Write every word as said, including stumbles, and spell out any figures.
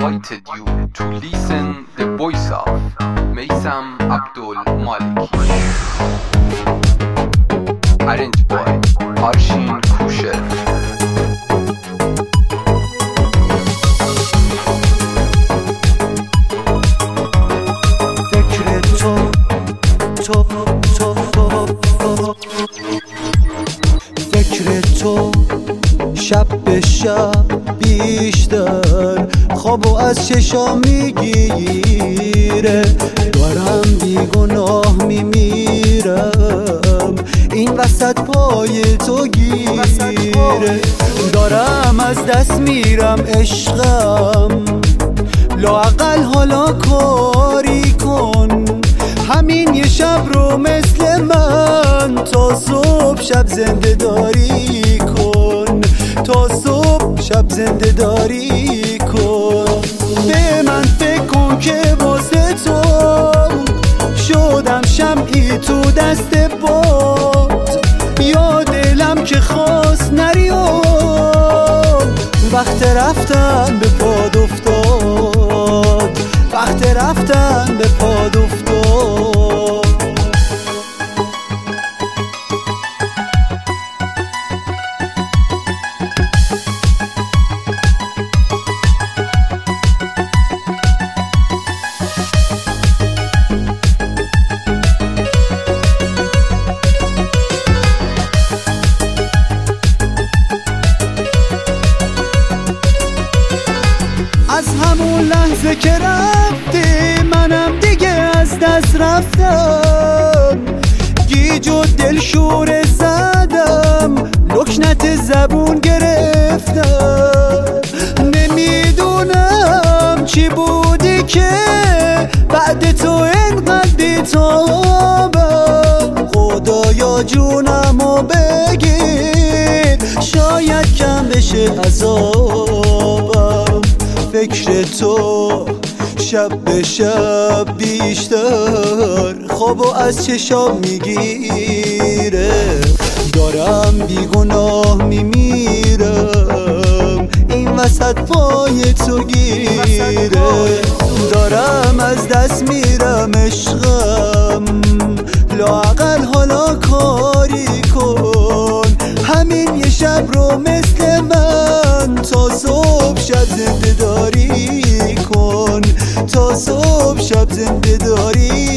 invited you to listen the voice of Meysam Abdul Maliki. Arranged by Arshin Kusher. فکر تو شب به شب بیشتر خوابو از چشام میگیره، دارم بیگناه میمیرم این وسط پای تو گیره، دارم از دست میرم عشقم، لااقل حالا کاری کن، همین یه شب رو مثل من تا صبح شب زنده داری کن، تا صبح شب زنده داری کن. به من فکر کن که واسه تو شدم شمعی تو دست باد، یا دلم که خواست نریام، وقت رفتن به پاد افتاد، وقت رفتن به پاد افتاد. از همون لحظه که رفتی منم دیگه از دست رفتم، گیج و دلشوره زدم، لکنت زبون گرفتم، نمیدونم چی بودی که بعد تو انقدر بی‌تابم، خدایا جونمو بگیر شاید کم بشه عذابم. فکر تو شب به شب بیشتر خوابو از چشام میگیره، دارم بیگناه میمیرم این وسط پای تو گیره، دارم از دست میرم عشقم، لااقل حالا کاری کن، همین یه شب رو مثل من تا صبح شب زنده داری کن، تا صبح شب زنده داری